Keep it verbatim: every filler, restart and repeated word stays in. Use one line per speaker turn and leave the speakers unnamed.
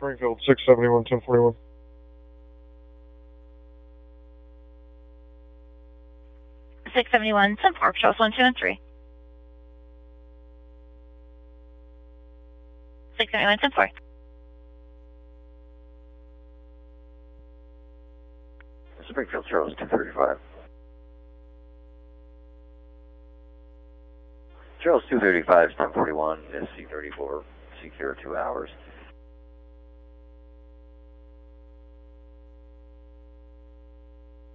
Springfield, six seventy-one, ten forty-one.
six seventy-one, ten four, Patrols one, two, and three. six seventy-one, ten four.
Springfield, Charles, two thirty-five. Charles two thirty-five, ten forty-one, S C thirty-four, secure two hours.